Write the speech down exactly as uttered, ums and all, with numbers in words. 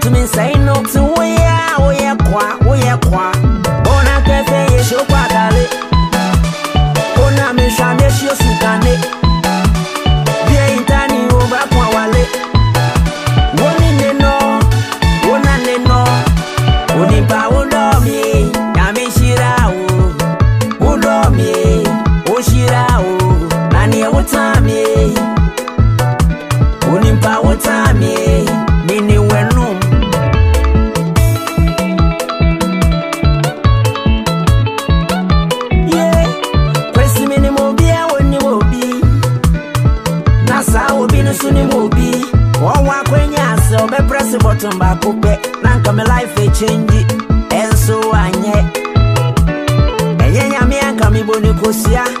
to me say no to we are, we are qua, we are qua. Bona cafe, you show quadale. Bona me shame, she sukane. Bia intani over quawale. One in the no, one and the no. One in power, me, Yami Shira, Udo me, Oshira, Nani, what time me? One in power, time me, Nini, when room. Yeah, press him in the mobile when you will be. Nasa will be no soon will be. One walk when you so be press the button back up. Now come life a change it. And so I yet. And yeah, me and come boni kosia.